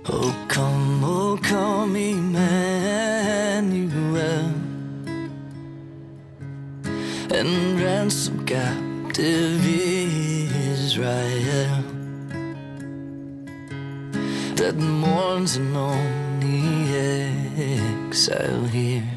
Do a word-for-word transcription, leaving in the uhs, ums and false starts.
Oh come, oh come, Emmanuel, and ransom captive Israel that mourns in lonely exile here.